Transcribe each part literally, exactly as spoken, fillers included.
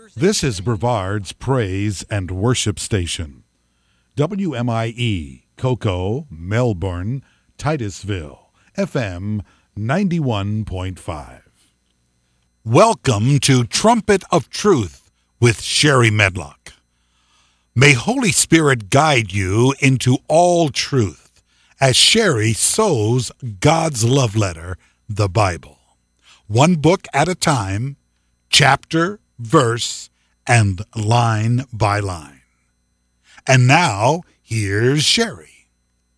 This is Brevard's Praise and Worship Station. W M I E, Cocoa, Melbourne, Titusville, F M ninety-one point five. Welcome to Trumpet of Truth with Sherry Medlock. May Holy Spirit guide you into all truth as Sherry sows God's love letter, the Bible. One book at a time, chapter, verse, and line by line. And now, here's Sherry.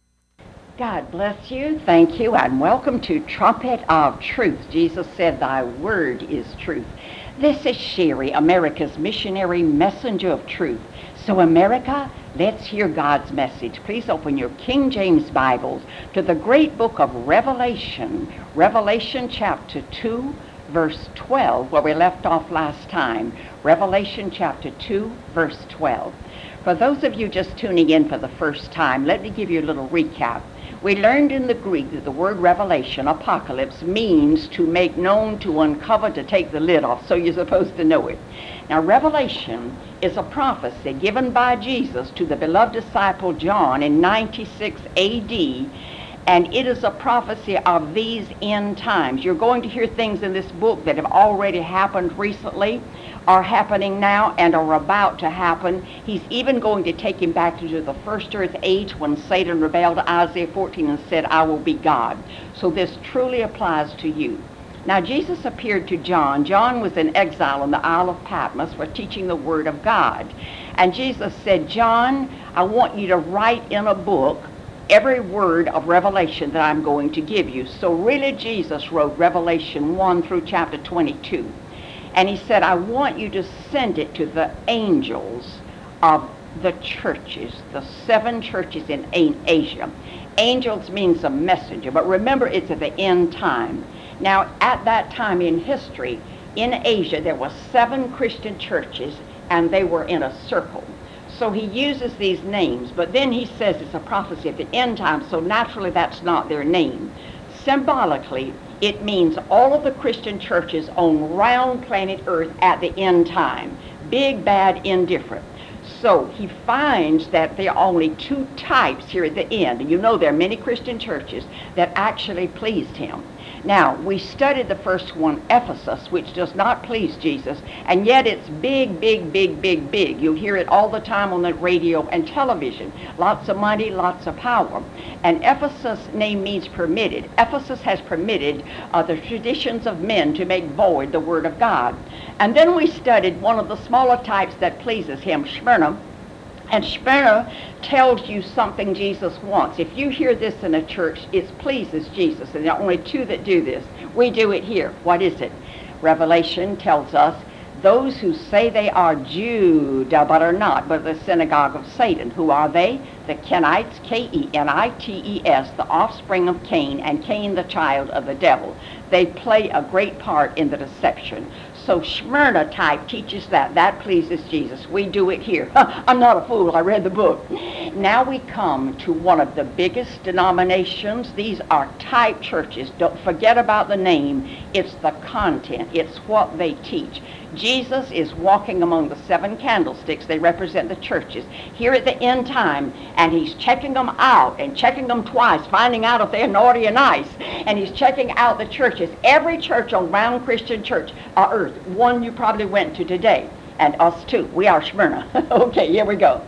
God bless you, thank you, and welcome to Trumpet of Truth. Jesus said, "Thy word is truth." This is Sherry, America's missionary messenger of truth. So America, let's hear God's message. Please open your King James Bibles to the great book of Revelation, Revelation chapter two, verse twelve, where we left off last time. Revelation chapter two, verse twelve. For those of you just tuning in for the first time, let me give you a little recap. We learned in the Greek that the word revelation, apocalypse, means to make known, to uncover, to take the lid off, so you're supposed to know it. Now, revelation is a prophecy given by Jesus to the beloved disciple John in ninety-six A D, and it is a prophecy of these end times. You're going to hear things in this book that have already happened recently, are happening now, and are about to happen. He's even going to take him back to the first earth age when Satan rebelled to Isaiah fourteen and said, "I will be God." So this truly applies to you. Now, Jesus appeared to John. John was in exile on the Isle of Patmos for teaching the Word of God. And Jesus said, "John, I want you to write in a book every word of revelation that I'm going to give you." So really Jesus wrote Revelation one through chapter twenty-two. And he said, "I want you to send it to the angels of the churches, the seven churches in Asia." Angels means a messenger, but remember it's at the end time. Now, at that time in history, in Asia, there were seven Christian churches, and they were in a circle. So he uses these names, but then he says it's a prophecy at the end time, so naturally that's not their name. Symbolically, it means all of the Christian churches on round planet Earth at the end time. Big, bad, indifferent. So he finds that there are only two types here at the end. You know there are many Christian churches that actually pleased him. Now, we studied the first one, Ephesus, which does not please Jesus, and yet it's big, big, big, big, big. You'll hear it all the time on the radio and television. Lots of money, lots of power. And Ephesus' name means permitted. Ephesus has permitted uh, the traditions of men to make void the Word of God. And then we studied one of the smaller types that pleases him, Smyrna. And Smyrna tells you something Jesus wants. If you hear this in a church, it pleases Jesus. And there are only two that do this. We do it here. What is it? Revelation tells us, those who say they are Jude, but are not, but the synagogue of Satan. Who are they? The Kenites, K E N I T E S, the offspring of Cain, and Cain the child of the devil. They play a great part in the deception. So Smyrna type teaches that. That pleases Jesus. We do it here. I'm not a fool. I read the book. Now we come to one of the biggest denominations. These are type churches. Don't forget about the name. It's the content. It's what they teach. Jesus is walking among the seven candlesticks. They represent the churches here at the end time, and he's checking them out and checking them twice, finding out if they're naughty or nice. And he's checking out the churches. Every church on round Christian church on earth, one you probably went to today, and us too. We are Smyrna. Okay, here we go.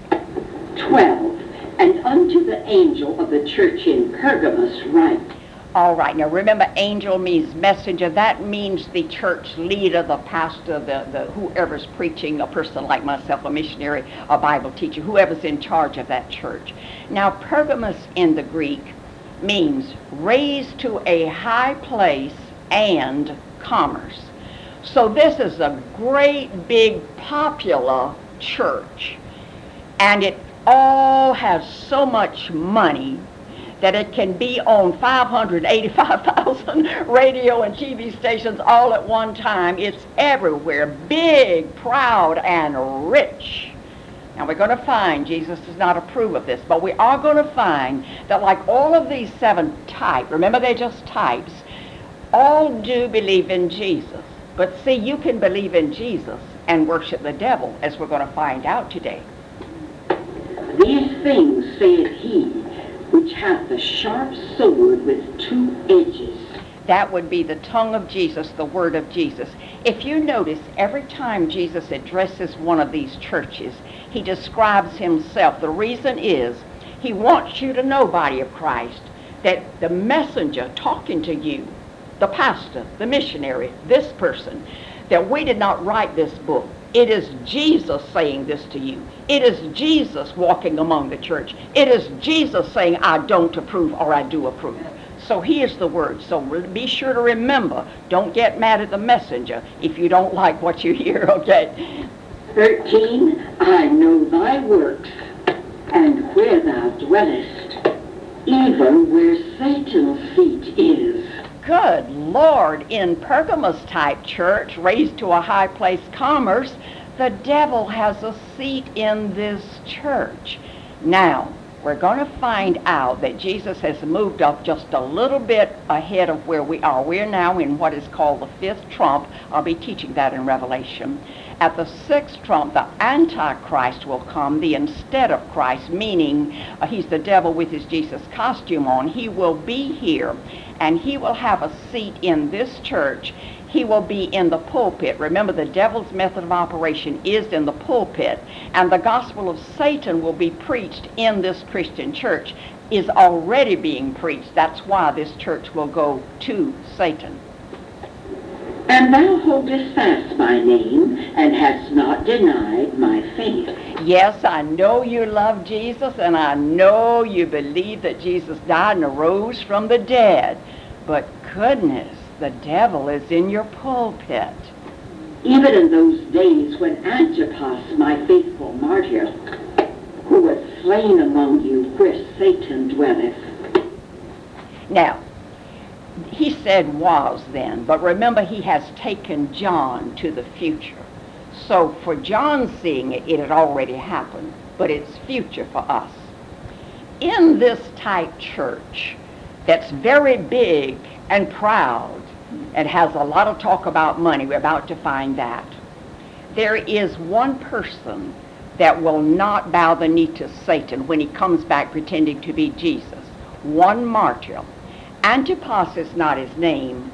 twelve. And unto the angel of the church in Pergamos write. All right, now remember, angel means messenger. That means the church leader, the pastor, the, the whoever's preaching, a person like myself, a missionary, a Bible teacher, whoever's in charge of that church. Now, Pergamos in the Greek means raised to a high place and commerce. So this is a great, big, popular church, and it all has so much money that it can be on five hundred eighty-five thousand radio and T V stations all at one time. It's everywhere, big, proud, and rich. Now we're going to find Jesus does not approve of this, but we are going to find that like all of these seven types, remember they're just types, all do believe in Jesus. But see, you can believe in Jesus and worship the devil, as we're going to find out today. These things saith he, which hath the sharp sword with two edges. That would be the tongue of Jesus, the word of Jesus. If you notice, every time Jesus addresses one of these churches, he describes himself. The reason is he wants you to know, body of Christ, that the messenger talking to you, the pastor, the missionary, this person, that we did not write this book. It is Jesus saying this to you. It is Jesus walking among the church. It is Jesus saying, I don't approve or I do approve. So here's the word. So be sure to remember, don't get mad at the messenger if you don't like what you hear, okay? thirteen, I know thy works, and where thou dwellest, even where Satan's seat is. Good Lord, in Pergamos type church, raised to a high place commerce, the devil has a seat in this church. Now, we're going to find out that Jesus has moved up just a little bit ahead of where we are. We're now in what is called the fifth trump. I'll be teaching that in Revelation. At the sixth trump, the Antichrist will come, the instead of Christ, meaning uh, he's the devil with his Jesus costume on. He will be here, and he will have a seat in this church. He will be in the pulpit. Remember, the devil's method of operation is in the pulpit, and the gospel of Satan will be preached in this Christian church, is already being preached. That's why this church will go to Satan. And thou holdest fast my name, and hast not denied my faith. Yes, I know you love Jesus, and I know you believe that Jesus died and arose from the dead. But goodness, the devil is in your pulpit. Even in those days when Antipas, my faithful martyr, who was slain among you where Satan dwelleth. Now, he said was then, but remember he has taken John to the future. So for John seeing it, it had already happened, but it's future for us. In this type church that's very big and proud and has a lot of talk about money, we're about to find that, there is one person that will not bow the knee to Satan when he comes back pretending to be Jesus. One martyr. Antipas is not his name.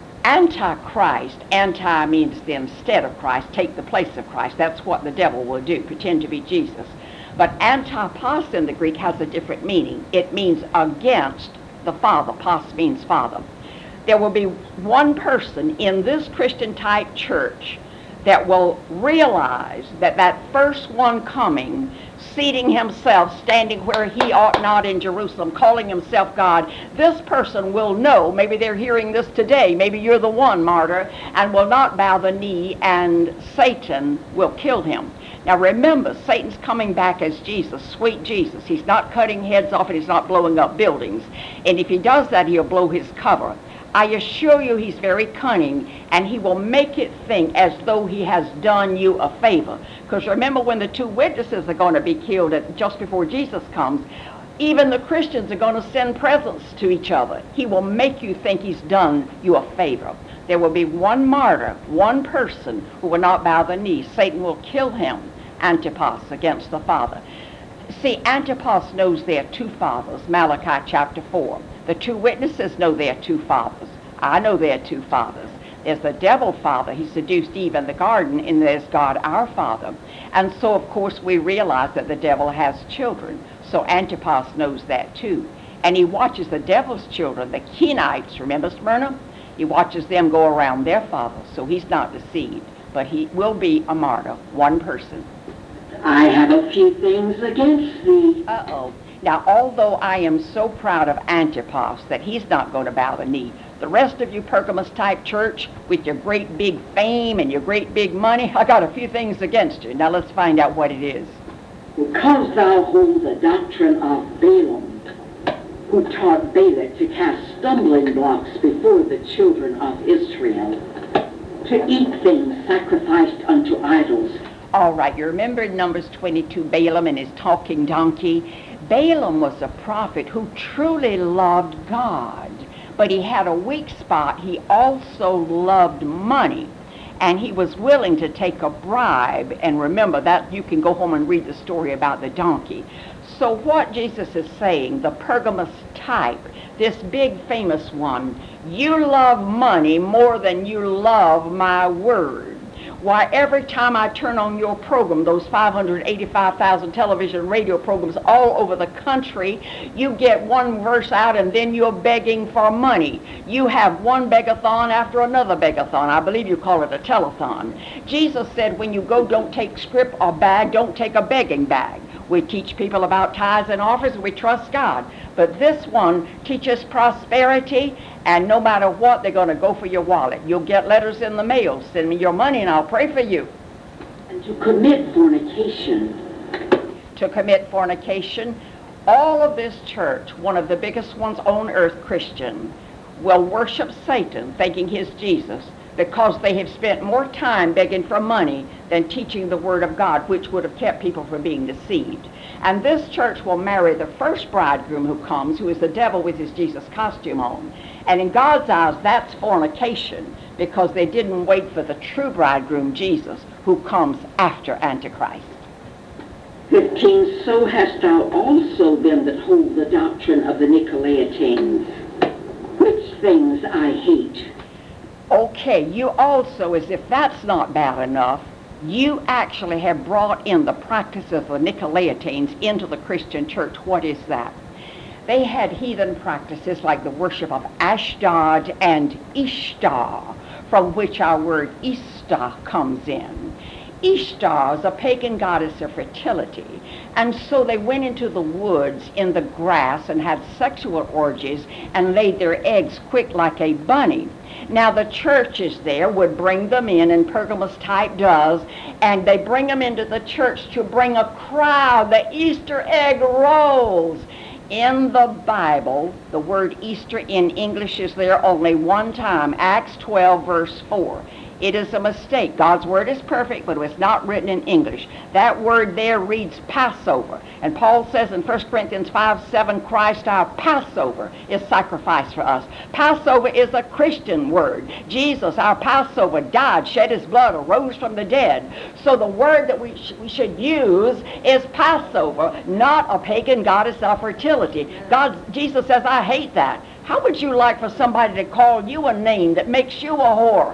Antichrist, anti means the instead of Christ, take the place of Christ. That's what the devil will do, pretend to be Jesus. But Antipas in the Greek has a different meaning. It means against the Father. Pas means Father. There will be one person in this Christian type church that will realize that that first one coming, seating himself, standing where he ought not in Jerusalem, calling himself God, this person will know, maybe they're hearing this today, maybe you're the one, martyr, and will not bow the knee, and Satan will kill him. Now remember, Satan's coming back as Jesus, sweet Jesus. He's not cutting heads off and he's not blowing up buildings. And if he does that, he'll blow his cover. I assure you he's very cunning, and he will make it think as though he has done you a favor. Because remember, when the two witnesses are going to be killed at, just before Jesus comes, even the Christians are going to send presents to each other. He will make you think he's done you a favor. There will be one martyr, one person who will not bow the knee. Satan will kill him, Antipas, against the Father. See, Antipas knows there are two fathers, Malachi chapter four. The two witnesses know there are two fathers. I know there are two fathers. There's the devil father. He seduced Eve in the garden, and there's God our Father. And so, of course, we realize that the devil has children. So Antipas knows that too. And he watches the devil's children, the Kenites, remember Smyrna? He watches them go around their father, so he's not deceived. But he will be a martyr, one person. I have a few things against thee. Uh-oh. Now, although I am so proud of Antipas that he's not going to bow the knee, the rest of you Pergamos-type church, with your great big fame and your great big money, I got a few things against you. Now, let's find out what it is. Because thou hold the doctrine of Balaam, who taught Balak to cast stumbling blocks before the children of Israel, to eat things sacrificed unto idols. All right, you remember in Numbers twenty-two, Balaam and his talking donkey? Balaam was a prophet who truly loved God, but he had a weak spot. He also loved money. and he was willing to take a bribe. And remember that you can go home and read the story about the donkey. So what Jesus is saying, the Pergamos type, this big famous one, you love money more than you love my word. Why, every time I turn on your program, those five hundred eighty-five thousand television radio programs all over the country, you get one verse out and then you're begging for money. You have one begathon after another begathon. I believe you call it a telethon. Jesus said when you go, don't take scrip or bag, don't take a begging bag. We teach people about tithes and offers, and we trust God. But this one teaches prosperity, and no matter what, they're going to go for your wallet. You'll get letters in the mail. Send me your money, and I'll pray for you. And to commit fornication. To commit fornication. All of this church, one of the biggest ones on earth, Christian, will worship Satan, thinking he's Jesus, because they have spent more time begging for money than teaching the Word of God, which would have kept people from being deceived. And this church will marry the first bridegroom who comes, who is the devil with his Jesus costume on. And in God's eyes, that's fornication, because they didn't wait for the true bridegroom, Jesus, who comes after Antichrist. fifteen. So hast thou also them that hold the doctrine of the Nicolaitans, which things I hate. Okay, you also, as if that's not bad enough, you actually have brought in the practice of the Nicolaitans into the Christian church. What is that? They had heathen practices like the worship of Ashdod and Ishtar, from which our word Ishtar comes in. Ishtar is a pagan goddess of fertility, and so they went into the woods in the grass and had sexual orgies and laid their eggs quick like a bunny. Now the churches there would bring them in, and Pergamos type does, and they bring them into the church to bring a crowd, the Easter egg rolls. In the Bible, the word Easter in English is there only one time, Acts twelve, verse four. It is a mistake. God's word is perfect, but it was not written in English. That word there reads Passover. And Paul says in First Corinthians five seven, Christ our Passover is sacrificed for us. Passover is a Christian word. Jesus, our Passover, died, shed his blood, arose from the dead. So the word that we, sh- we should use is Passover, not a pagan goddess of fertility. God, Jesus says, I hate that. How would you like for somebody to call you a name that makes you a whore?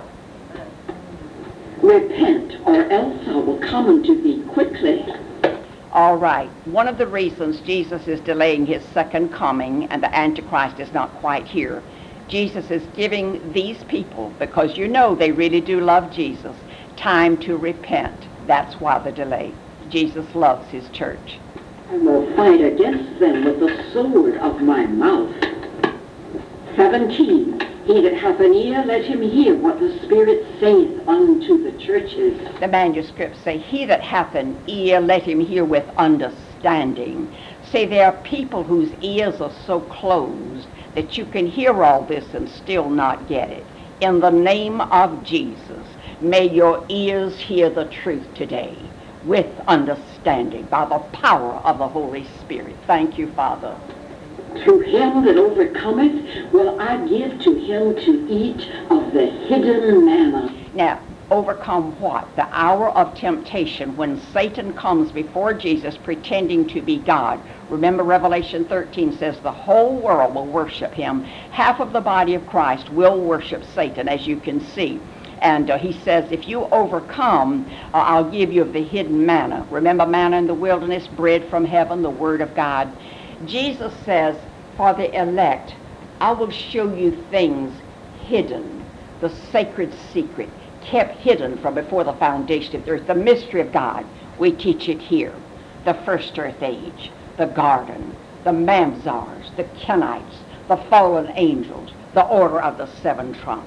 Repent, or else I will come unto thee quickly. All right. One of the reasons Jesus is delaying his second coming and the Antichrist is not quite here, Jesus is giving these people, because you know they really do love Jesus, time to repent. That's why the delay. Jesus loves his church. I will fight against them with the sword of my mouth. seventeen. He that hath an ear, let him hear what the Spirit saith unto the churches. The manuscripts say, he that hath an ear, let him hear with understanding. Say, there are people whose ears are so closed that you can hear all this and still not get it. In the name of Jesus, may your ears hear the truth today with understanding by the power of the Holy Spirit. Thank you, Father. To him that overcometh will I give to him to eat of the hidden manna. Now, overcome what? The hour of temptation when Satan comes before Jesus pretending to be God. Remember Revelation thirteen says the whole world will worship him. Half of the body of Christ will worship Satan, as you can see. And uh, he says, if you overcome, uh, I'll give you of the hidden manna. Remember manna in the wilderness, bread from heaven, the word of God. Jesus says, for the elect, I will show you things hidden, the sacred secret, kept hidden from before the foundation of the earth, the mystery of God. We teach it here. The first earth age, the garden, the Mamzars, the Kenites, the fallen angels, the order of the seven trumps.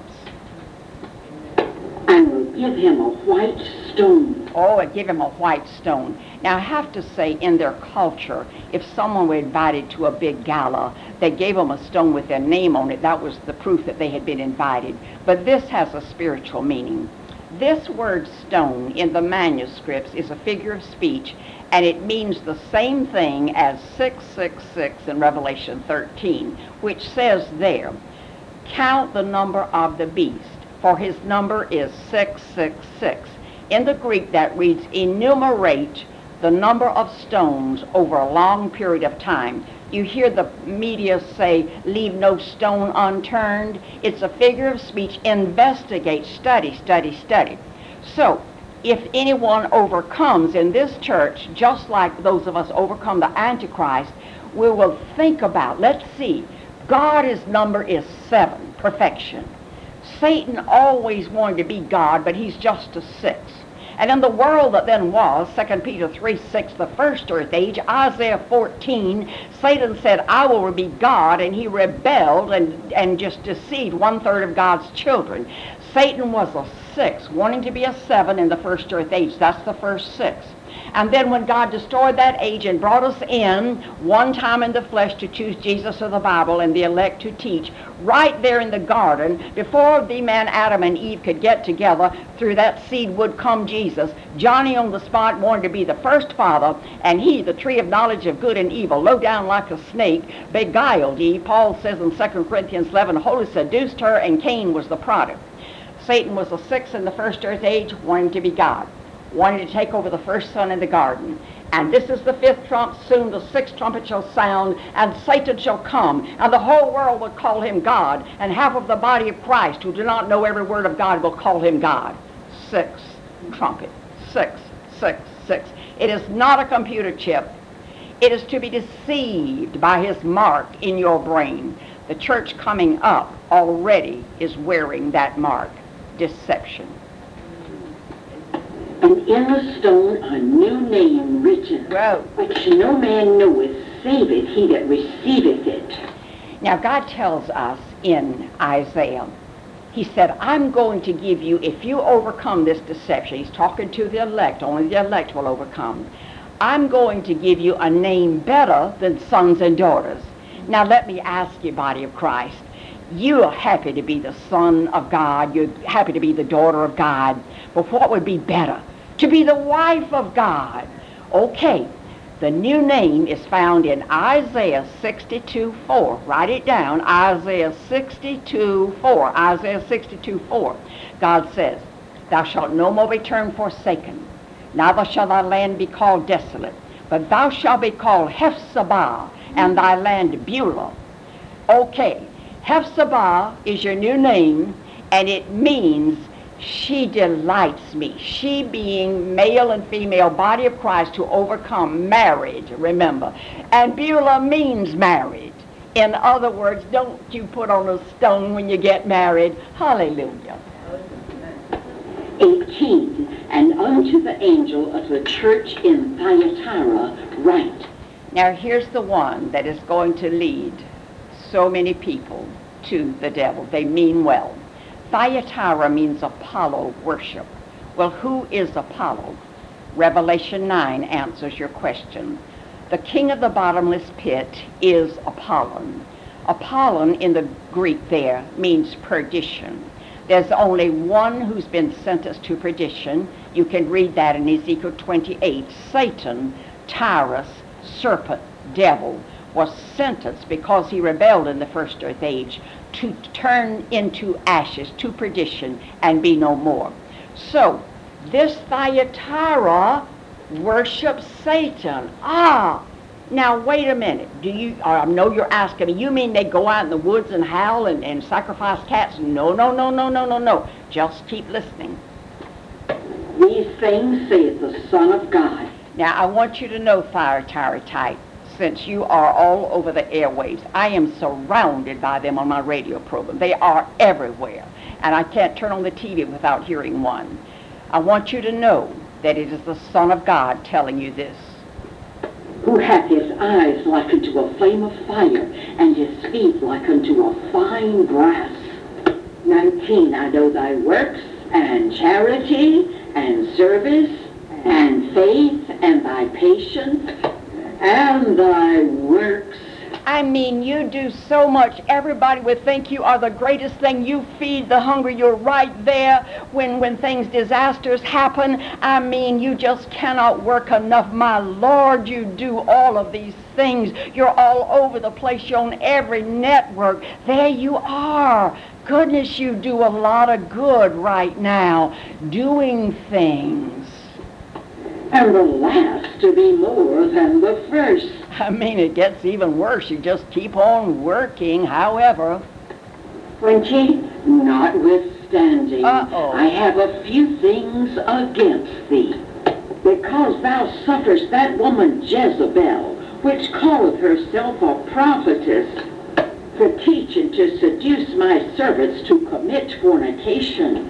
And will give him a white stone. Oh, and give him a white stone. Now, I have to say, in their culture, if someone were invited to a big gala, they gave them a stone with their name on it. That was the proof that they had been invited. But this has a spiritual meaning. This word stone in the manuscripts is a figure of speech, and it means the same thing as six six six in Revelation thirteen, which says there, count the number of the beast. for his number is six six six. In the Greek, that reads, enumerate the number of stones over a long period of time. You hear the media say, leave no stone unturned. It's a figure of speech. Investigate, study, study, study. So, if anyone overcomes in this church, just like those of us overcome the Antichrist, we will think about, let's see, God's number is seven, perfection. Satan always wanted to be God, but he's just a six. And in the world that then was, Second Peter three six, the first earth age, Isaiah fourteen, Satan said, I will be God, and he rebelled and, and just deceived one-third of God's children. Satan was a six, wanting to be a seven in the first earth age. That's the first six. And then when God destroyed that age and brought us in one time in the flesh to choose Jesus or the Bible and the elect to teach, right there in the garden, before the man Adam and Eve could get together, through that seed would come Jesus. Johnny on the spot wanted to be the first father, and he, the tree of knowledge of good and evil, low down like a snake, beguiled Eve. Paul says in Second Corinthians eleven, wholly seduced her, and Cain was the product. Satan was a six in the first earth age, wanting to be God, wanting to take over the first son in the garden. And this is the fifth trump. Soon the sixth trumpet shall sound, and Satan shall come, and the whole world will call him God, and half of the body of Christ who do not know every word of God will call him God. Six trumpet. Six, six, six. It is not a computer chip. It is to be deceived by his mark in your brain. The church coming up already is wearing that mark. Deception. And in the stone a new name written, Whoa. which no man knoweth, save it he that receiveth it. Now God tells us in Isaiah, he said, I'm going to give you, if you overcome this deception, he's talking to the elect, only the elect will overcome, I'm going to give you a name better than sons and daughters. Now let me ask you, body of Christ, you're happy to be the son of God, you're happy to be the daughter of God, but what would be better? To be the wife of God. Okay, the new name is found in Isaiah sixty-two four. Write it down, Isaiah sixty-two four. Isaiah sixty-two four. God says, thou shalt no more be termed forsaken, neither shall thy land be called desolate, but thou shalt be called Hephzibah, and thy land Beulah. Okay, Hephzibah is your new name, and it means she delights me. She being male and female, body of Christ to overcome, marriage, remember. And Beulah means marriage. In other words, don't you put on a stone when you get married. Hallelujah. eighteen. And unto the angel of the church in Thyatira write. Now here's the one that is going to lead so many people to the devil. They mean well. Thyatira means Apollo worship. Well, who is Apollo? Revelation nine answers your question. The king of the bottomless pit is Apollon. Apollon in the Greek there means perdition. There's only one who's been sentenced to perdition. You can read that in Ezekiel twenty-eight. Satan, Tyrus, serpent, devil, was sentenced because he rebelled in the first earth age to turn into ashes, to perdition, and be no more. So, this Thyatira worships Satan. Ah, now wait a minute. Do you, I know you're asking me, you mean they go out in the woods and howl and, and sacrifice cats? No, no, no, no, no, no, no. Just keep listening. These things saith the Son of God. Now, I want you to know, Thyatira type, since you are all over the airwaves, I am surrounded by them on my radio program. They are everywhere, and I can't turn on the T V without hearing one. I want you to know that it is the Son of God telling you this. Who hath his eyes like unto a flame of fire, and his feet like unto a fine brass. nineteen. I know thy works, and charity, and service, and faith, and thy patience, and thy works. I mean, you do so much. Everybody would think you are the greatest thing. You feed the hungry. You're right there when, when things, disasters happen. I mean, you just cannot work enough. My Lord, you do all of these things. You're all over the place. You're on every network. There you are. goodness, you do a lot of good right now, doing things. And the last to be more than the first. I mean, it gets even worse. You just keep on working, however. twenty, notwithstanding, Uh-oh. I have a few things against thee, because thou sufferest that woman Jezebel, which calleth herself a prophetess, to teach and to seduce my servants to commit fornication,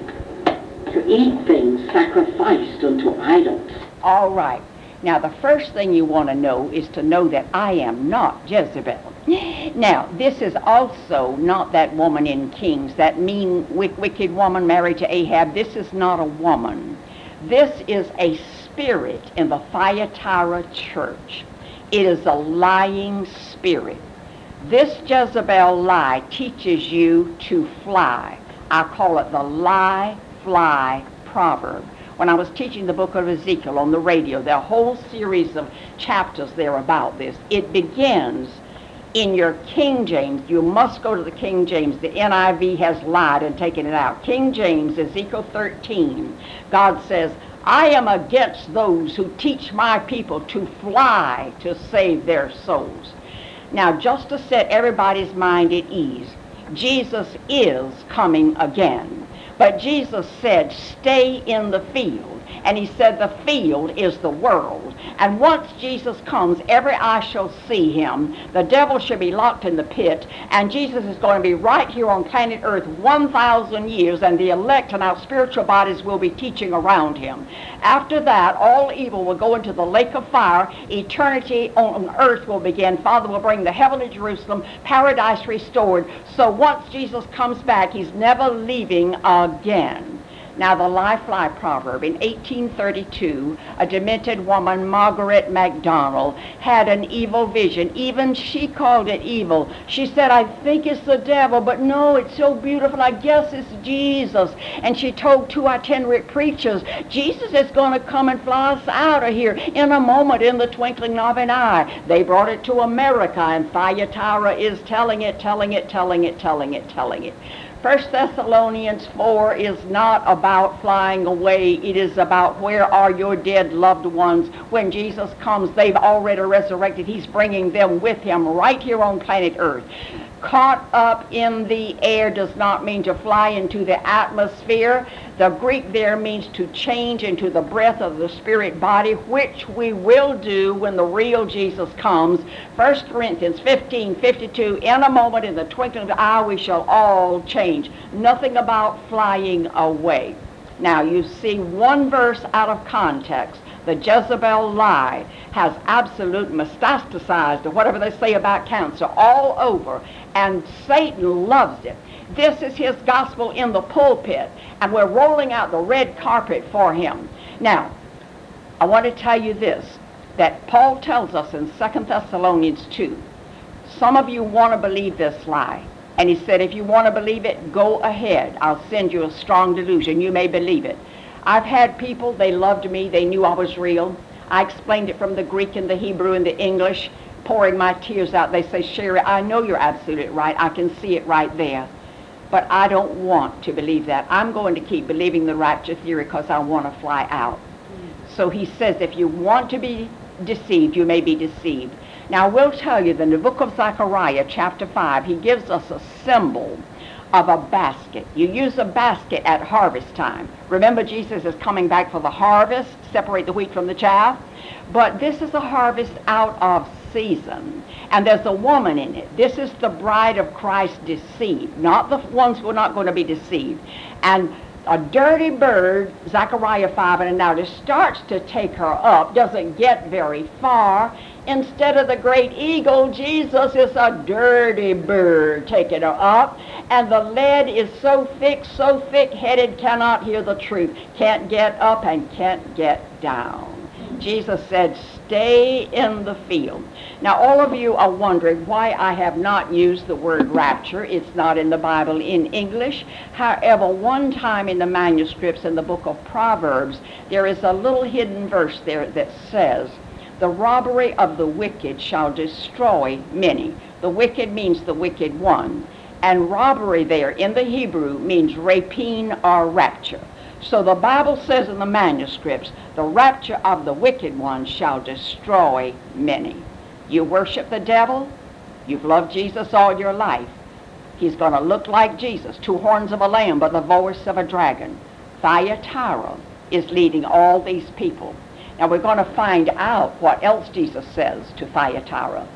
to eat things sacrificed unto idols. All right. Now, the first thing you want to know is to know that I am not Jezebel. Now, this is also not that woman in Kings, that mean, wicked woman married to Ahab. This is not a woman. This is a spirit in the Thyatira church. It is a lying spirit. This Jezebel lie teaches you to fly. I call it the lie, fly proverb. When I was teaching the book of Ezekiel on the radio, there are a whole series of chapters there about this. It begins in your King James. You must go to the King James. The N I V has lied and taken it out. King James, Ezekiel thirteen, God says, I am against those who teach my people to fly to save their souls. Now, just to set everybody's mind at ease, Jesus is coming again. But Jesus said, stay in the field. And he said the field is the world. And once Jesus comes, every eye shall see him. The devil shall be locked in the pit. And Jesus is going to be right here on planet Earth one thousand years. And the elect and our spiritual bodies will be teaching around him. After that, all evil will go into the lake of fire. Eternity on earth will begin. Father will bring the heavenly Jerusalem, paradise restored. So once Jesus comes back, he's never leaving again. Now, the lie-fly proverb, in eighteen thirty-two, a demented woman, Margaret MacDonald, had an evil vision. Even she called it evil. She said, I think it's the devil, but no, it's so beautiful. I guess it's Jesus. And she told two itinerant preachers, Jesus is going to come and fly us out of here in a moment, in the twinkling of an eye. They brought it to America, and Thyatira is telling it, telling it, telling it, telling it, telling it. First Thessalonians four is not about flying away. It is about where are your dead loved ones. When Jesus comes, they've already resurrected. He's bringing them with him right here on planet Earth. Caught up in the air does not mean to fly into the atmosphere. The Greek there means to change into the breath of the spirit body, which we will do when the real Jesus comes. First Corinthians fifteen fifty-two, in a moment, in the twinkling of an eye, we shall all change. Nothing about flying away. Now, you see one verse out of context. The Jezebel lie has absolute metastasized, or whatever they say about cancer, all over, and Satan loves it. This is his gospel in the pulpit, and we're rolling out the red carpet for him. Now, I want to tell you this, that Paul tells us in Second Thessalonians two, some of you want to believe this lie. And he said, if you want to believe it, go ahead. I'll send you a strong delusion. You may believe it. I've had people, they loved me, they knew I was real. I explained it from the Greek and the Hebrew and the English, pouring my tears out. They say, Sherry, I know you're absolutely right. I can see it right there. But I don't want to believe that. I'm going to keep believing the rapture theory because I want to fly out. So he says, if you want to be deceived, you may be deceived. Now, I will tell you that in the book of Zechariah, chapter five, he gives us a symbol of a basket. You use a basket at harvest time. Remember, Jesus is coming back for the harvest, separate the wheat from the chaff. But this is a harvest out of season. And there's a woman in it. This is the bride of Christ deceived, not the ones who are not going to be deceived. And a dirty bird, Zechariah five, and now it starts to take her up, doesn't get very far. Instead of the great eagle, Jesus is a dirty bird taking her up. And the lead is so thick, so thick-headed, cannot hear the truth, can't get up and can't get down. Jesus said, stay in the field. Now, all of you are wondering why I have not used the word rapture. It's not in the Bible in English. However, one time in the manuscripts in the book of Proverbs, there is a little hidden verse there that says, the robbery of the wicked shall destroy many. The wicked means the wicked one. And robbery there in the Hebrew means rapine or rapture. So the Bible says in the manuscripts, the rapture of the wicked one shall destroy many. You worship the devil, you've loved Jesus all your life. He's going to look like Jesus, two horns of a lamb, but the voice of a dragon. Thyatira is leading all these people. Now we're going to find out what else Jesus says to Thyatira.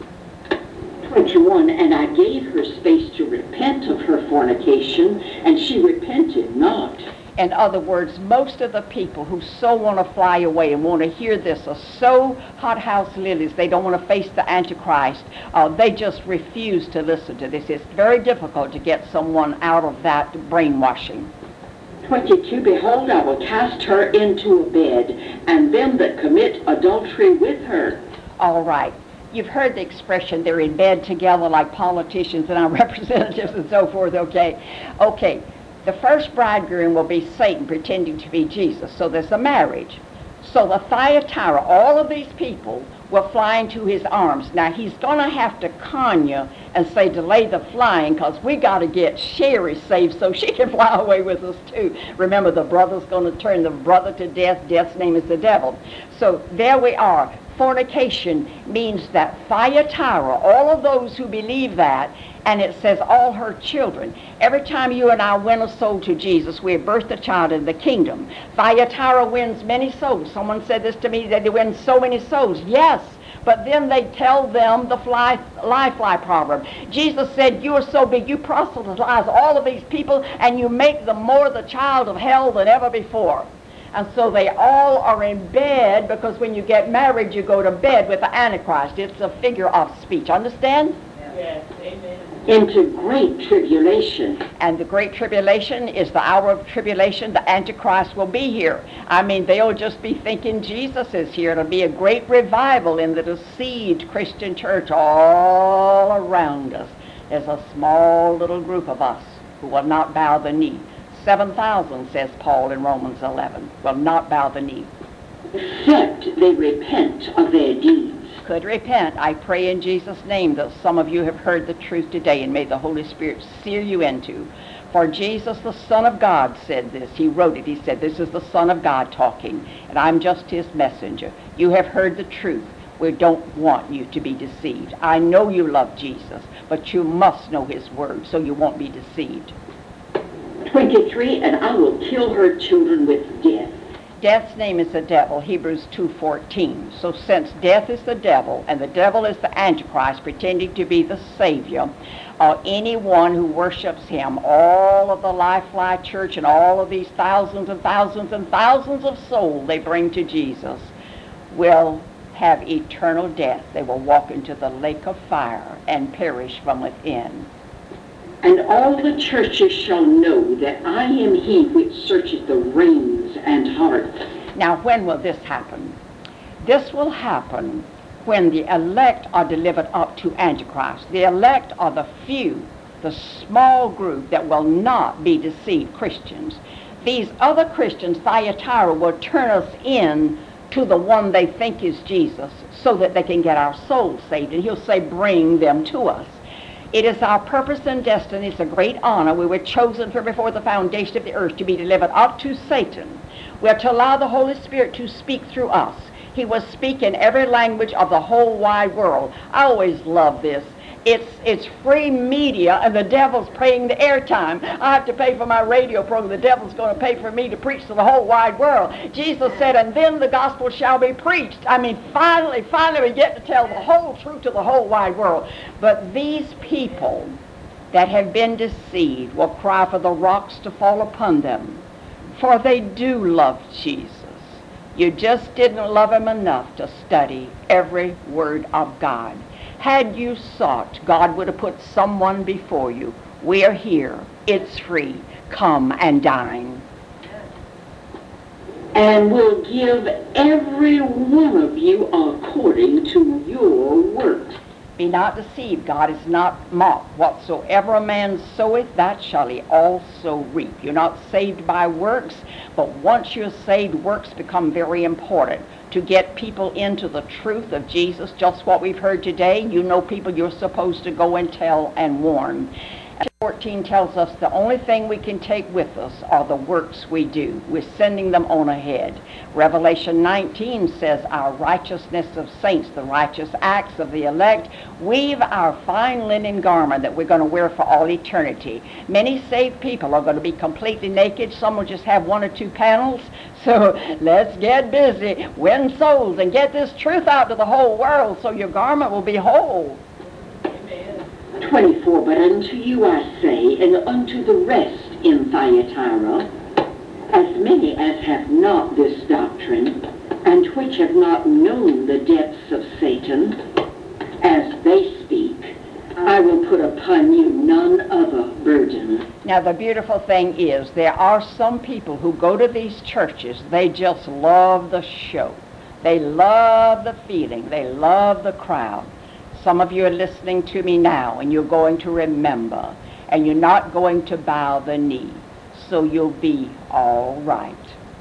twenty-one, and I gave her space to repent of her fornication, and she repented not. In other words, most of the people who so want to fly away and want to hear this are so hothouse lilies, they don't want to face the Antichrist. Uh, they just refuse to listen to this. It's very difficult to get someone out of that brainwashing. twenty-two, behold, I will cast her into a bed, and them that commit adultery with her. All right. You've heard the expression, they're in bed together like politicians and our representatives and so forth, okay? Okay. The first bridegroom will be Satan pretending to be Jesus. So there's a marriage. So the Thyatira, all of these people will fly into his arms. Now he's going to have to con you and say, delay the flying, because we got to get Sherry saved so she can fly away with us too. Remember, the brother's going to turn the brother to death. Death's name is the devil. So there we are. Fornication means that Thyatira, all of those who believe that, and it says all her children. Every time you and I win a soul to Jesus, we have birthed a child in the kingdom. Thyatira wins many souls. Someone said this to me, that they win so many souls. Yes, but then they tell them the fly, lie fly proverb. Jesus said, you are so big, you proselytize all of these people, and you make them more the child of hell than ever before. And so they all are in bed, because when you get married, you go to bed with the Antichrist. It's a figure of speech. Understand? Yes, amen. Into great tribulation. And the great tribulation is the hour of tribulation. The Antichrist will be here. I mean, they'll just be thinking Jesus is here. It'll be a great revival in the deceived Christian church all around us. There's a small little group of us who will not bow the knee. seven thousand, says Paul in Romans eleven, will not bow the knee. Except they repent of their deeds. Could repent. I pray in Jesus' name that some of you have heard the truth today, and may the Holy Spirit sear you into. For Jesus, the Son of God, said this. He wrote it. He said, this is the Son of God talking, and I'm just his messenger. You have heard the truth. We don't want you to be deceived. I know you love Jesus, but you must know his word so you won't be deceived. twenty-three, and I will kill her children with death. Death's name is the devil, Hebrews two fourteen. So since death is the devil, and the devil is the Antichrist pretending to be the Savior, uh, anyone who worships him, all of the Lifeline Church and all of these thousands and thousands and thousands of souls they bring to Jesus, will have eternal death. They will walk into the lake of fire and perish from within. And all the churches shall know that I am he which searcheth the reins and hearts. Now, when will this happen? This will happen when the elect are delivered up to Antichrist. The elect are the few, the small group that will not be deceived Christians. These other Christians, Thyatira, will turn us in to the one they think is Jesus so that they can get our souls saved. And he'll say, bring them to us. It is our purpose and destiny. It's a great honor. We were chosen from before the foundation of the earth to be delivered up to Satan. We are to allow the Holy Spirit to speak through us. He will speak in every language of the whole wide world. I always love this. It's it's free media, and the devil's paying the airtime. I have to pay for my radio program. The devil's going to pay for me to preach to the whole wide world. Jesus said, and then the gospel shall be preached. I mean, finally, finally we get to tell the whole truth to the whole wide world. But these people that have been deceived will cry for the rocks to fall upon them, for they do love Jesus. You just didn't love him enough to study every word of God. Had you sought, God would have put someone before you. We are here. It's free. Come and dine. And will give every one of you according to your works. Be not deceived. God is not mocked. Whatsoever a man soweth, that shall he also reap. You're not saved by works, but once you're saved, works become very important to get people into the truth of Jesus, just what we've heard today. You know people you're supposed to go and tell and warn. fourteen tells us the only thing we can take with us are the works we do. We're sending them on ahead. Revelation nineteen says our righteousness of saints, the righteous acts of the elect, weave our fine linen garment that we're going to wear for all eternity. Many saved people are going to be completely naked. Some will just have one or two panels. So let's get busy, win souls, and get this truth out to the whole world so your garment will be whole. twenty-four, but unto you I say, and unto the rest in Thyatira, as many as have not this doctrine, and which have not known the depths of Satan, as they speak, I will put upon you none other burden. Now the beautiful thing is, there are some people who go to these churches, they just love the show. They love the feeling. They love the crowd. Some of you are listening to me now, and you're going to remember, and you're not going to bow the knee, so you'll be all right.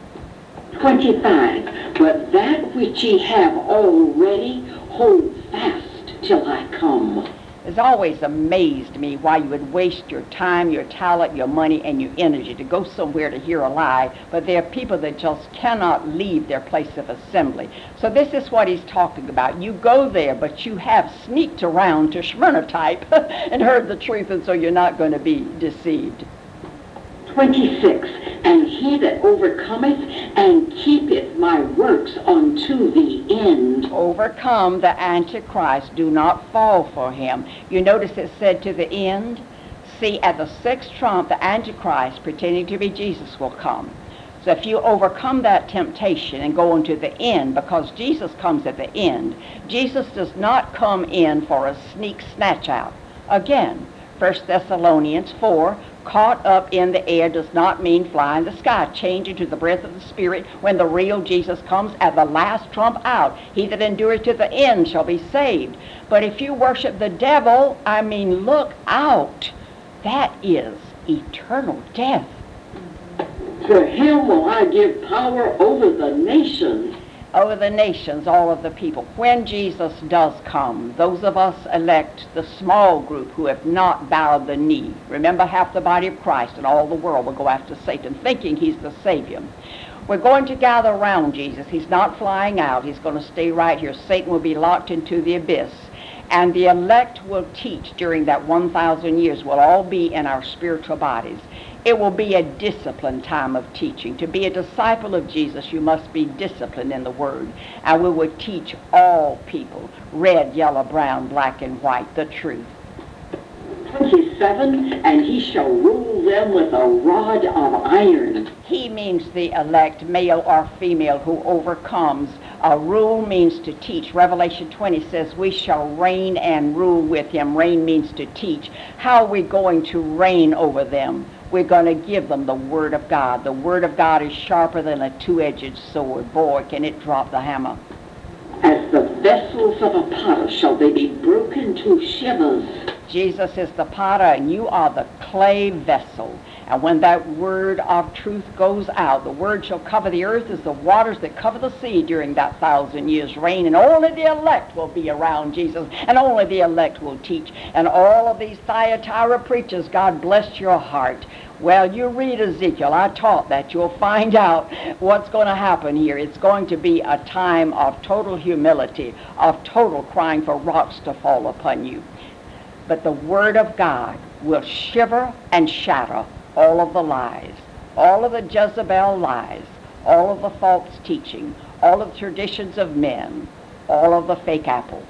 twenty-five, but that which ye have already, hold fast till I come. It's always amazed me why you would waste your time, your talent, your money, and your energy to go somewhere to hear a lie, but there are people that just cannot leave their place of assembly. So this is what he's talking about. You go there, but you have sneaked around to Smyrna type and heard the truth, and so you're not going to be deceived. twenty-six, and he that overcometh and keepeth my works unto the end. Overcome the Antichrist. Do not fall for him. You notice it said to the end. See, at the sixth trump, the Antichrist, pretending to be Jesus, will come. So if you overcome that temptation and go on to the end, because Jesus comes at the end, Jesus does not come in for a sneak snatch out. Again, First Thessalonians four, caught up in the air does not mean fly in the sky. Change into the breath of the Spirit when the real Jesus comes at the last trump out. He that endures to the end shall be saved. But if you worship the devil, I mean, look out. That is eternal death. To him will I give power over the nations. Over the nations, all of the people. When Jesus does come, those of us elect, the small group who have not bowed the knee. Remember, half the body of Christ and all the world will go after Satan, thinking he's the Savior. We're going to gather around Jesus. He's not flying out. He's going to stay right here. Satan will be locked into the abyss. And the elect will teach during that one thousand years. We'll all be in our spiritual bodies. It will be a disciplined time of teaching. To be a disciple of Jesus, you must be disciplined in the Word. And we will teach all people, red, yellow, brown, black, and white, the truth. twenty-seven, and he shall rule them with a rod of iron. He means the elect, male or female, who overcomes. A rule means to teach. Revelation twenty says we shall reign and rule with him. Reign means to teach. How are we going to reign over them? We're going to give them the Word of God. The Word of God is sharper than a two-edged sword. Boy, can it drop the hammer. As the vessels of a potter shall they be broken to shivers. Jesus is the potter, and you are the clay vessel. And when that word of truth goes out, the word shall cover the earth as the waters that cover the sea during that thousand years reign. And only the elect will be around Jesus, and only the elect will teach. And all of these Thyatira preachers, God bless your heart. Well, you read Ezekiel. I taught that. You'll find out what's going to happen here. It's going to be a time of total humility, of total crying for rocks to fall upon you. But the Word of God will shiver and shatter all of the lies, all of the Jezebel lies, all of the false teaching, all of the traditions of men, all of the fake apples.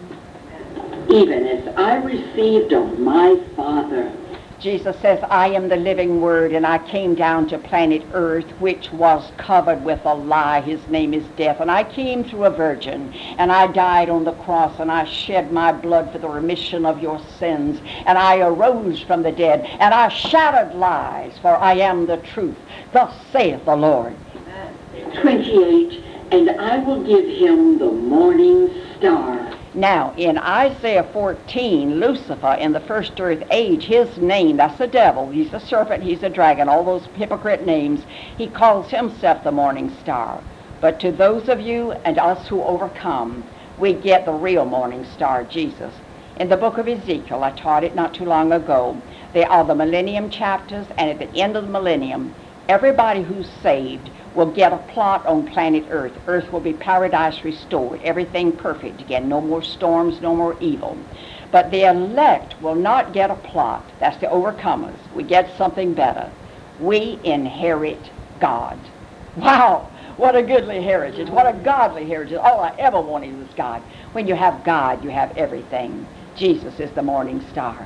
Even as I received of my Father. Jesus says, I am the living Word, and I came down to planet Earth, which was covered with a lie. His name is death. And I came through a virgin, and I died on the cross, and I shed my blood for the remission of your sins. And I arose from the dead, and I shattered lies, for I am the truth. Thus saith the Lord. twenty-eight, and I will give him the morning star. Now, in Isaiah fourteen, Lucifer, in the first earth age, his name, that's the devil, he's a serpent, he's a dragon, all those hypocrite names, he calls himself the morning star. But to those of you and us who overcome, we get the real morning star, Jesus. In the book of Ezekiel, I taught it not too long ago, They are the millennium chapters, and at the end of the millennium, everybody who's saved will get a plot on planet Earth. Earth will be paradise restored, everything perfect again, no more storms, no more evil. But the elect will not get a plot. That's the overcomers. We get something better. We inherit God. Wow, what a goodly heritage. What a godly heritage. All I ever wanted was God. When you have God, you have everything. Jesus is the morning star.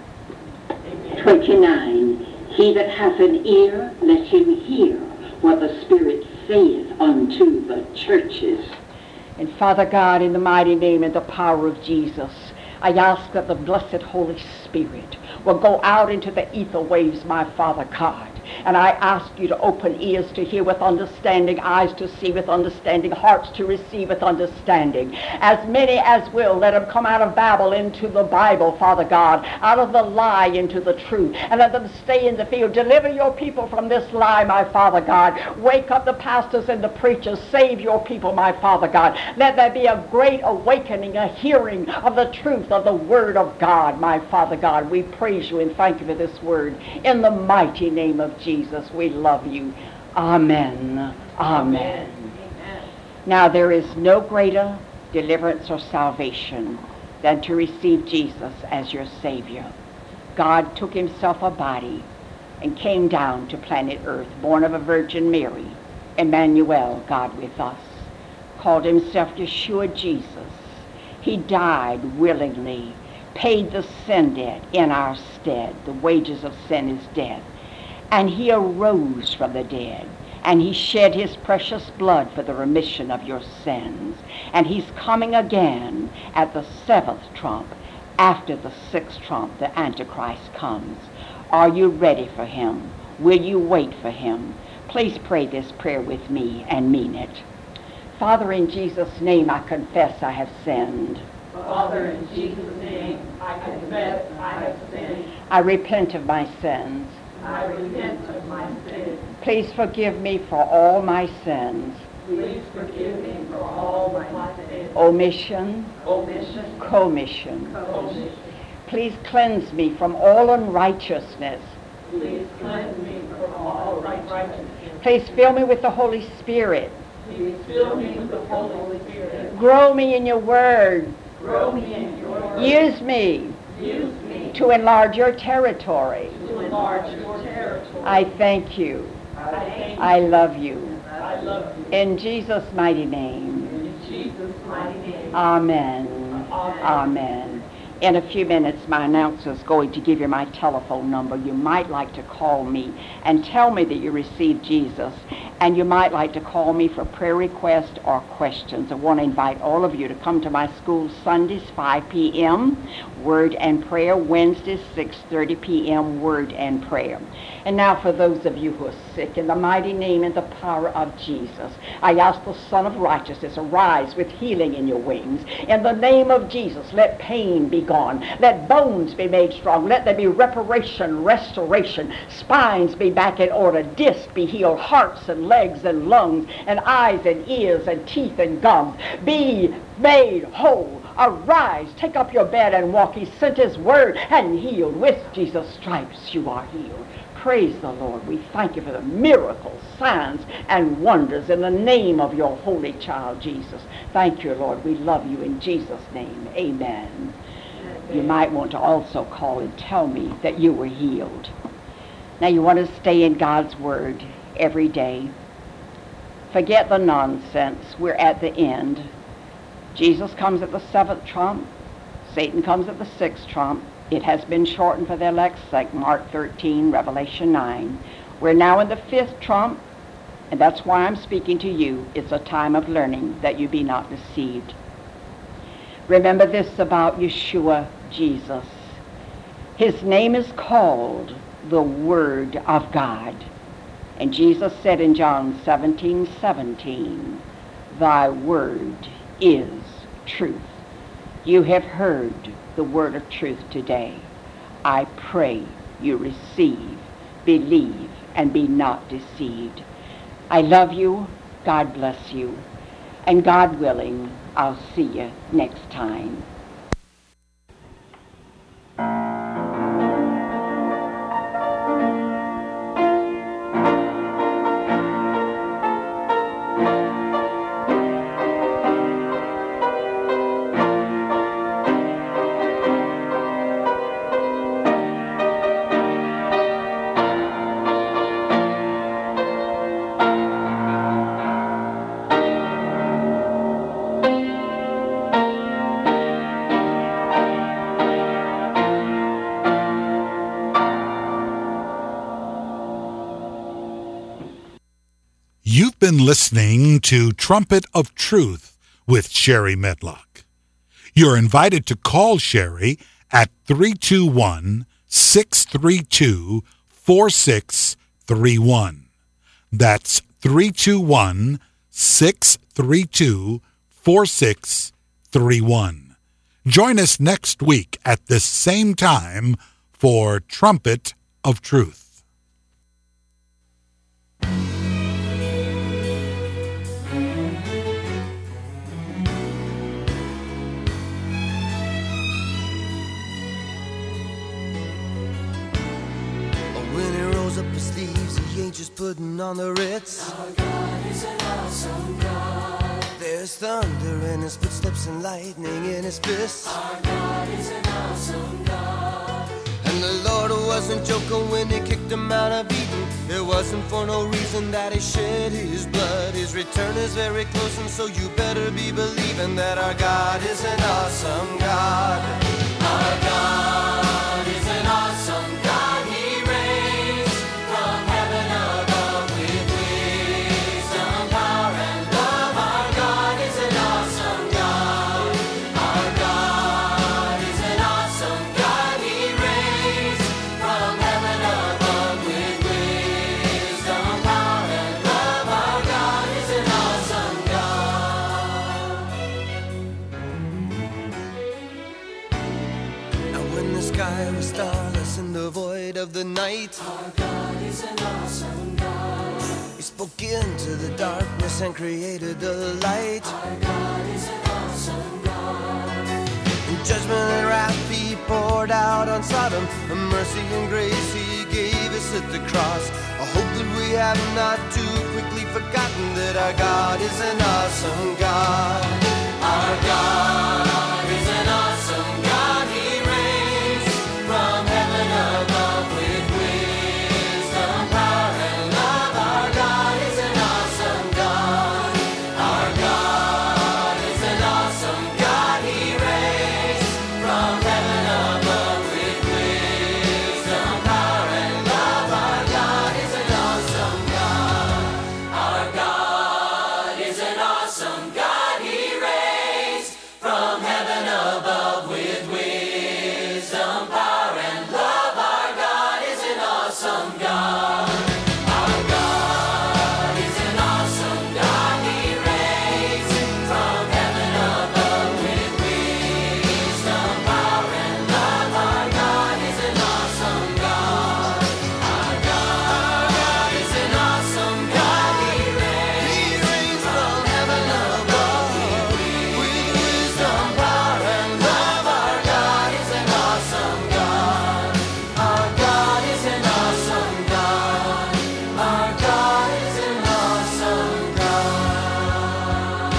twenty-nine. He that hath an ear, let him hear what the Spirit saith unto the churches. And Father God, in the mighty name and the power of Jesus, I ask that the blessed Holy Spirit will go out into the ether waves, my Father God. And I ask you to open ears to hear with understanding, eyes to see with understanding, hearts to receive with understanding. As many as will, let them come out of Babel into the Bible, Father God, out of the lie into the truth, and let them stay in the field. Deliver your people from this lie, my Father God. Wake up the pastors and the preachers. Save your people, my Father God. Let there be a great awakening, a hearing of the truth of the Word of God, my Father God. We praise you and thank you for this word. In the mighty name of Jesus, we love you. Amen. Amen. Amen. Now, there is no greater deliverance or salvation than to receive Jesus as your Savior. God took himself a body and came down to planet Earth, born of a Virgin Mary, Emmanuel, God with us, called himself Yeshua Jesus. He died willingly, paid the sin debt in our stead. The wages of sin is death. And he arose from the dead, and he shed his precious blood for the remission of your sins. And he's coming again at the seventh trump. After the sixth trump, the Antichrist comes. Are you ready for him? Will you wait for him? Please pray this prayer with me and mean it. Father, in Jesus' name, I confess I have sinned. Father, in Jesus' name, I confess I have sinned. I repent of my sins. I repent of my sins. Please forgive me for all my sins. Please forgive me for all my sins. Omission, Omission, commission. commission. Please cleanse me from all unrighteousness. Please cleanse me from all unrighteousness. Please fill me with the Holy Spirit. Please fill me with the Holy Spirit. Grow me in your word. Grow me in your word. Use me Use me to enlarge your territory. to enlarge your territory. I thank you. I thank you. I love you. I love you. In Jesus' mighty name. In Jesus' mighty name. Amen. Amen. Amen. In a few minutes, my announcer is going to give you my telephone number. You might like to call me and tell me that you received Jesus. And you might like to call me for prayer requests or questions. I want to invite all of you to come to my school Sundays, five p.m., Word and Prayer. Wednesdays, six thirty p.m., Word and Prayer. And now for those of you who are sick, in the mighty name and the power of Jesus, I ask the Son of Righteousness, arise with healing in your wings. In the name of Jesus, let pain be gone. Let bones be made strong. Let there be reparation, restoration. Spines be back in order. Discs be healed. Hearts and legs and lungs and eyes and ears and teeth and gums be made whole. Arise, take up your bed and walk. He sent his word and healed. With Jesus' stripes you are healed. Praise the Lord. We thank you for the miracles, signs, and wonders in the name of your holy child, Jesus. Thank you, Lord. We love you in Jesus' name. Amen. You might want to also call and tell me that you were healed. Now you want to stay in God's word every day. Forget the nonsense. We're at the end. Jesus comes at the seventh trump. Satan comes at the sixth trump. It has been shortened for the elect's sake, Mark thirteen, Revelation nine. We're now in the fifth trump, and that's why I'm speaking to you. It's a time of learning, that you be not deceived. Remember this about Yeshua, Jesus. His name is called the Word of God. And Jesus said in John seventeen seventeen, thy word is truth. You have heard the word of truth today. I pray you receive, believe, and be not deceived. I love you. God bless you. And God willing, I'll see you next time. been listening to Trumpet of Truth with Sherry Medlock. You're invited to call Sherry at three two one, six three two, four six three one. That's three two one, six three two, four six three one. Join us next week at this same time for Trumpet of Truth. When he rolls up his sleeves, he ain't just putting on the Ritz. Our God is an awesome God. There's thunder in his footsteps and lightning in his fists. Our God is an awesome God. And the Lord wasn't joking when he kicked him out of Eden. It wasn't for no reason that he shed his blood. His return is very close, and so you better be believing that our God is an awesome God. Our God is an awesome God. He reigns from heaven above with wisdom, power, and love. Our God is an awesome God. Our God is an awesome God. He reigns from heaven above with wisdom, power, and love. Our God is an awesome God. Now when the sky was starless in the void of the night, Our God is an awesome God. he spoke into the darkness and created the light. Our God is an awesome God. And judgment and wrath he poured out on Sodom, and mercy and grace he gave us at the cross. I hope that we have not too quickly forgotten that our God is an awesome God. Our God is an awesome God. He reigns from heaven above with wisdom, power, and love. Our God is an awesome God. Our God is an awesome God. He reigns from heaven above with wisdom, power, and love. Our God is an awesome God. Our God is an awesome God. He reigns from heaven above with wisdom, power, and love. Our God is an awesome God. Our God is an awesome God. He reigns from heaven above with wisdom, power, and love. Our God is an awesome God. Our God is an awesome God. He reigns He reigns from heaven above with wisdom, power, and love. Our God is an awesome God. Our God is an awesome God. Our God is an awesome God.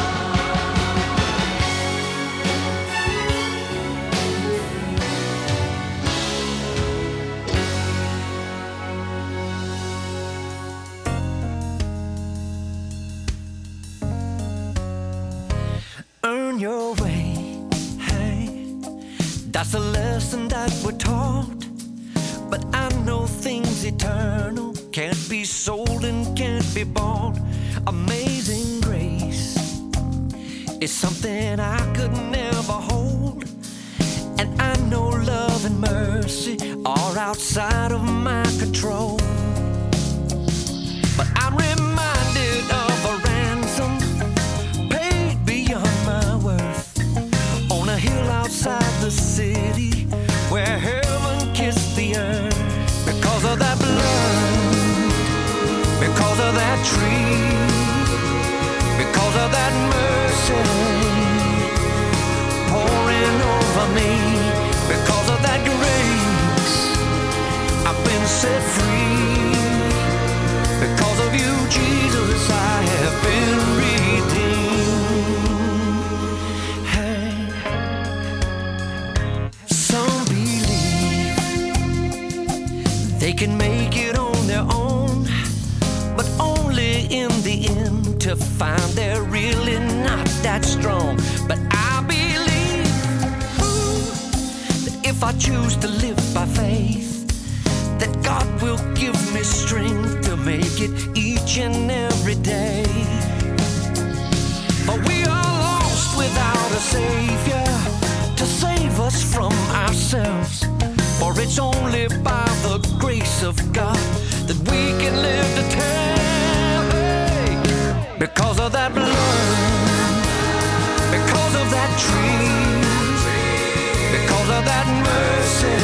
Earn your way, hey, that's a lesson that we're taught. But I know things eternal can't be sold and can't be bought. Amazing grace is something I could never hold. And I know love and mercy are outside of my control. But I'm reminded of a ransom paid beyond my worth on a hill outside the city where heaven kissed the earth. Because of that blood, because of that tree, because of that mercy pouring over me, because of that grace I've been set free. Because of you, Jesus, I have been redeemed. Hey. Some believe they can make it on their own, but only in the end to find they're really not that strong. But I believe ooh, that if I choose to live by faith, that God will give me strength to make it each and every day. ourselves, for it's only by the grace of God that we can live to tell. Hey, because of that blood, because of that tree, because of that mercy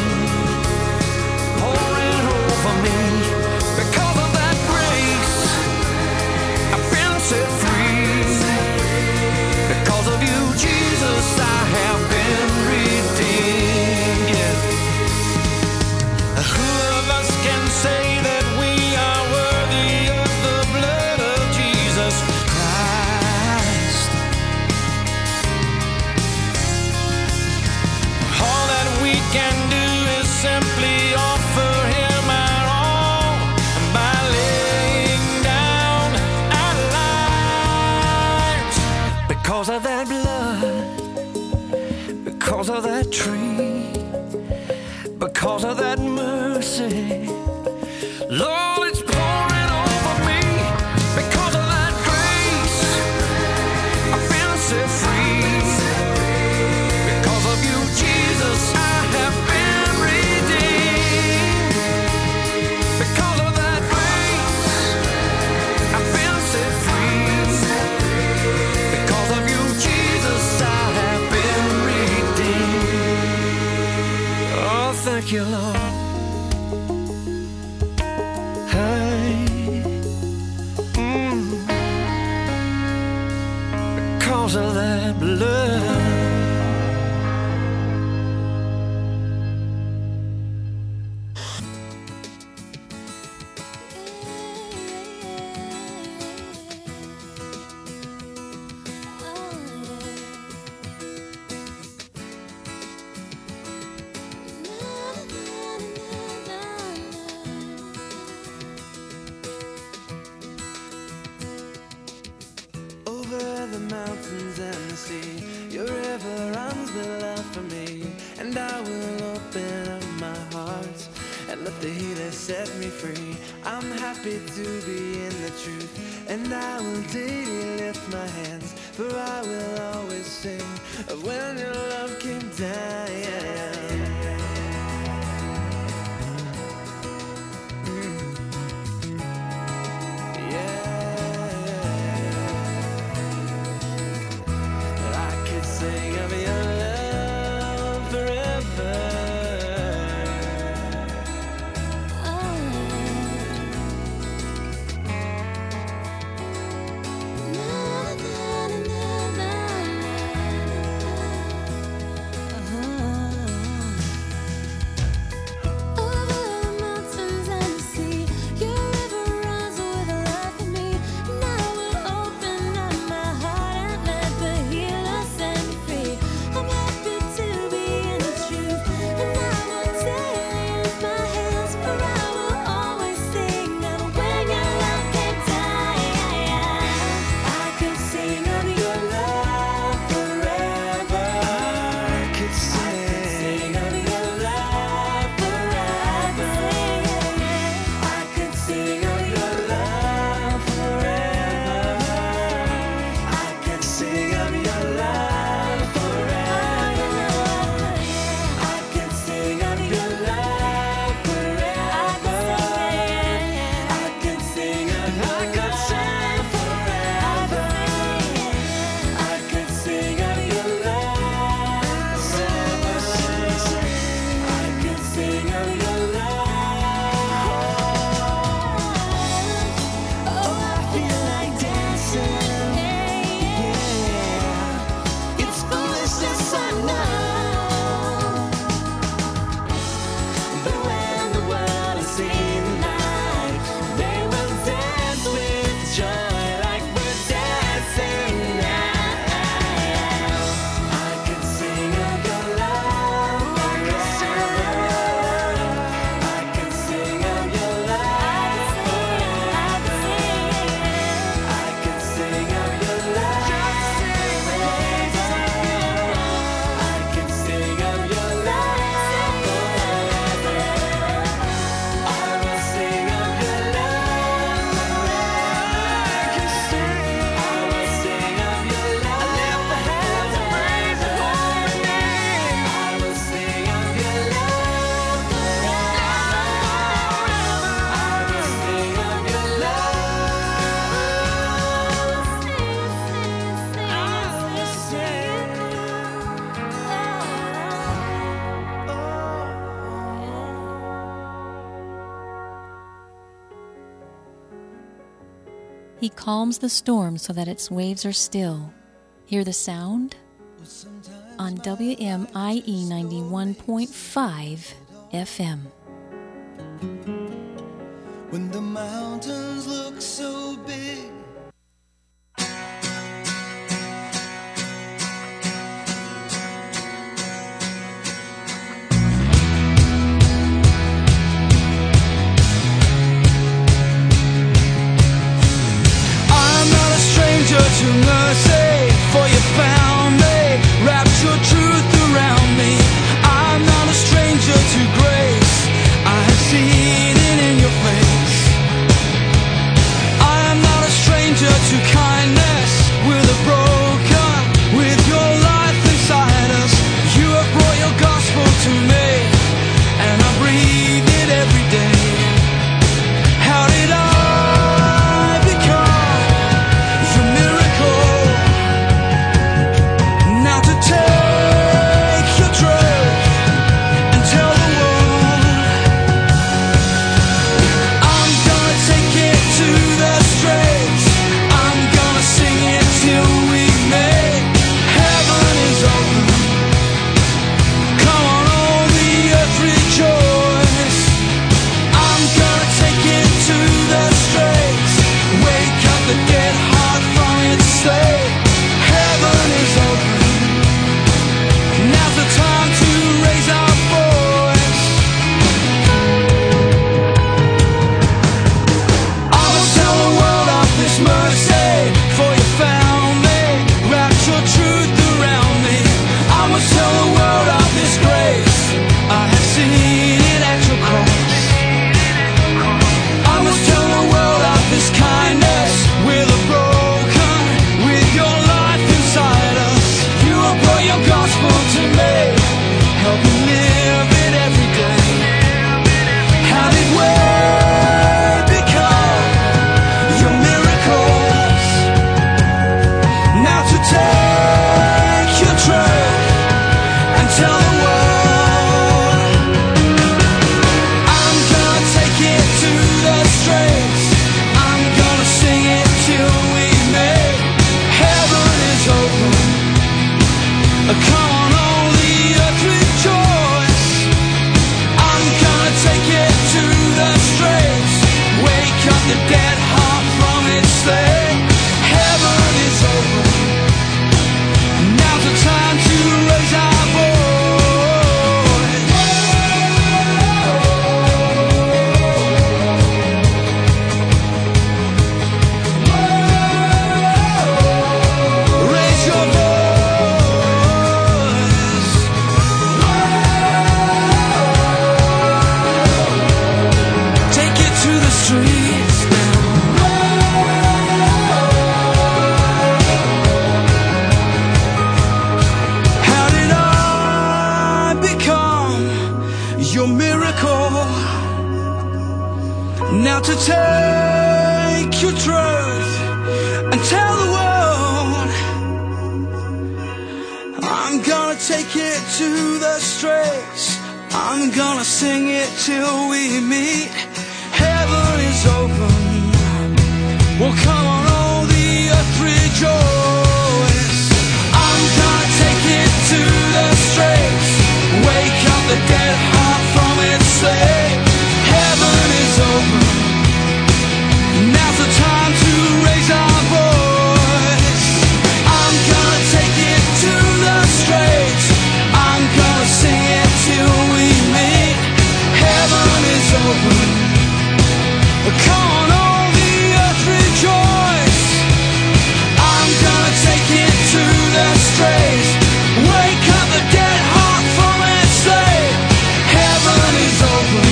pouring over me, because of that grace I've been set free. Because of you, Jesus, I have been redeemed. Yeah. Who of us can say that we are worthy of the blood of Jesus Christ? All that we can do is simply offer him our all by laying down our lives. Because of that blood, because of that tree, because of that mercy, Lord, it's pouring over me. Because of that grace, I've been set free. Because of you, Jesus, I have been redeemed. Because of that grace, I've been set free. Because of you, Jesus, I have been redeemed. Oh, thank you, Lord. Hey, mm, because of that blood. Over the mountains and the sea, your river runs with love for me. And I will open up my heart and let the healer set me free. I'm happy to be in the truth, and I will daily lift my hands, for I will always sing of when your love came down. Sing of your love forever. He calms the storm so that its waves are still. Hear the sound? On W M I E ninety-one point five F M. When the mountains look so big, I'm not a stranger to mercy, for you found me, wrapped your truth around me. I'm not a stranger to grace, I have seen it in your face. I am not a stranger to kindness, with a broken, with your life inside us. You have brought your gospel to me, and I breathe it every day. How did I become your miracle? Now to take your truth and tell the world, I'm gonna take it to the streets, I'm gonna sing it till we meet. Heaven is open, come on all the earth rejoice. I'm gonna take it to the streets, wake up the dead heart from its sleep. Heaven is open, now's the time to raise our voice. I will tell the world of this mercy, for you found me, wrapped your truth around me. I must tell the world of this grace, I have seen it at your cross. I must tell the world of this kindness, with a broken, with your life inside us. You have brought your gospel to me, help me live it every day. How did we become your miracles? Now to take your truth and tell the world, I'm gonna take it to the streets, I'm gonna sing it till we meet. Heaven is open, come on all the earth rejoice. I'm gonna take it to the streets, wake up the dead heart from its sleep. Heaven is open, now's the time to raise our voice. Raise your voice. Take it to the streets now. How did I become your miracle? Now to take your truth and tell the world, I'm gonna take it to the streets, I'm gonna sing it till we meet. Heaven is open, well come on all the earth rejoice. I'm gonna take it to the streets, wake up the dead heart from its sleep. Heaven is open, now's the time to raise our voice. I'm gonna take it to the streets, I'm gonna sing it till we meet. Heaven is open, come on all the earth rejoice. I'm gonna take it to the streets, wake up the dead heart from its sleep. Heaven is open,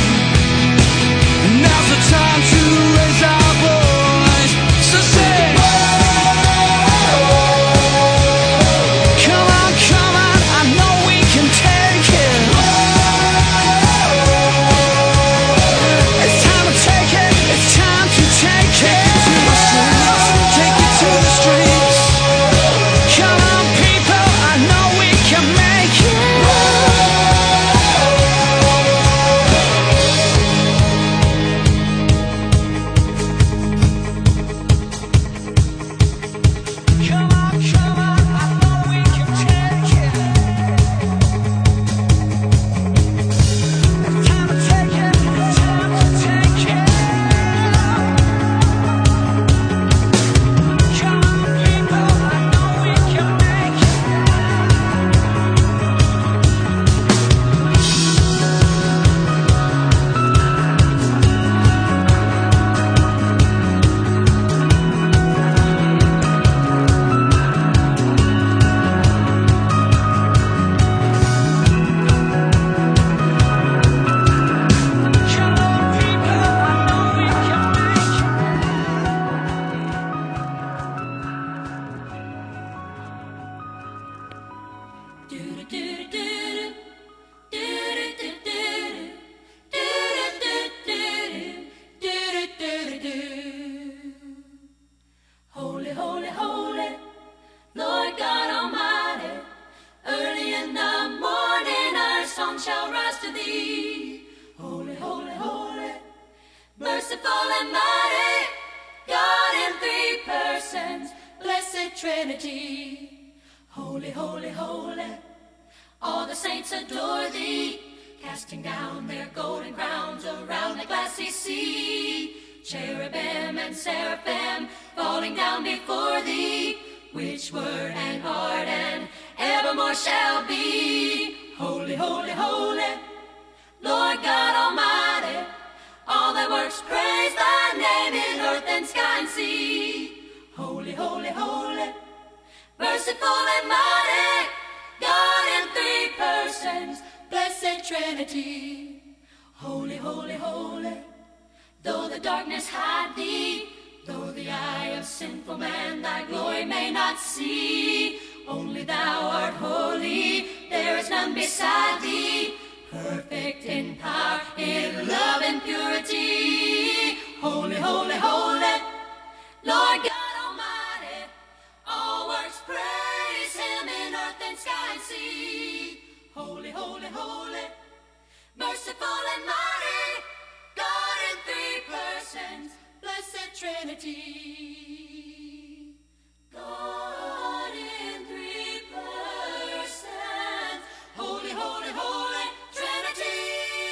Holy, holy, holy, Lord God Almighty, early in the morning our song shall rise to thee. Holy, holy, holy, merciful and mighty, God in three persons, blessed Trinity. Holy, holy, holy, all the saints adore thee, casting down their golden crowns around the glassy sea. Cherubim and seraphim falling down before thee, which were and are and evermore shall be. Holy, holy, holy, Lord God Almighty, all thy works praise thy name in earth and sky and sea. Holy, holy, holy, merciful and mighty, God in three persons, blessed Trinity. Holy, holy, holy, though the darkness hide thee, though the eye of sinful man thy glory may not see, only thou art holy, there is none beside thee, perfect in power, in love and purity. Holy, holy, holy, Lord God Almighty, all works praise him in earth and sky and sea. Holy, holy, holy, merciful and mighty, God in three persons, blessed Trinity. God in three persons, holy, holy, holy Trinity.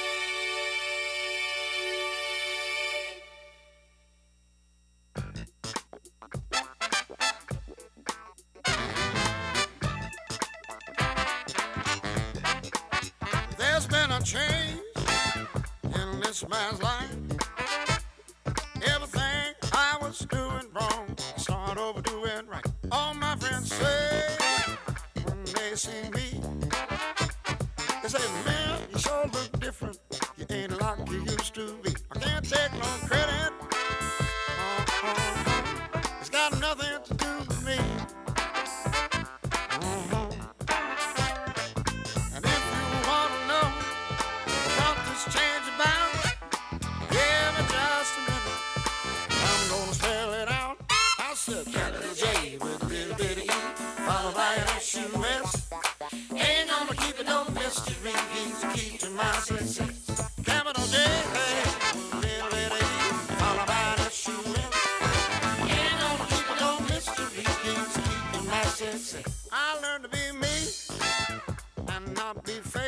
There's been a change in this man's life. Everything I was doing wrong, I start over doing right. All my friends say when they see me, they say, man, you sure look different. You ain't like you used to be. I can't take no credit. Uh-huh. It's got nothing to do with me. Uh-huh. And if you want to know what this change about, give me just a minute. I'm gonna spell it out. I said capital J with a little bit of E, followed by an S U S. Ain't gonna keep it no mystery, easy keep to my success. Capital J with a little bit of E, followed by an S U S. Ain't gonna keep it no mystery, easy keep to my success. I learned to be me and not be fake.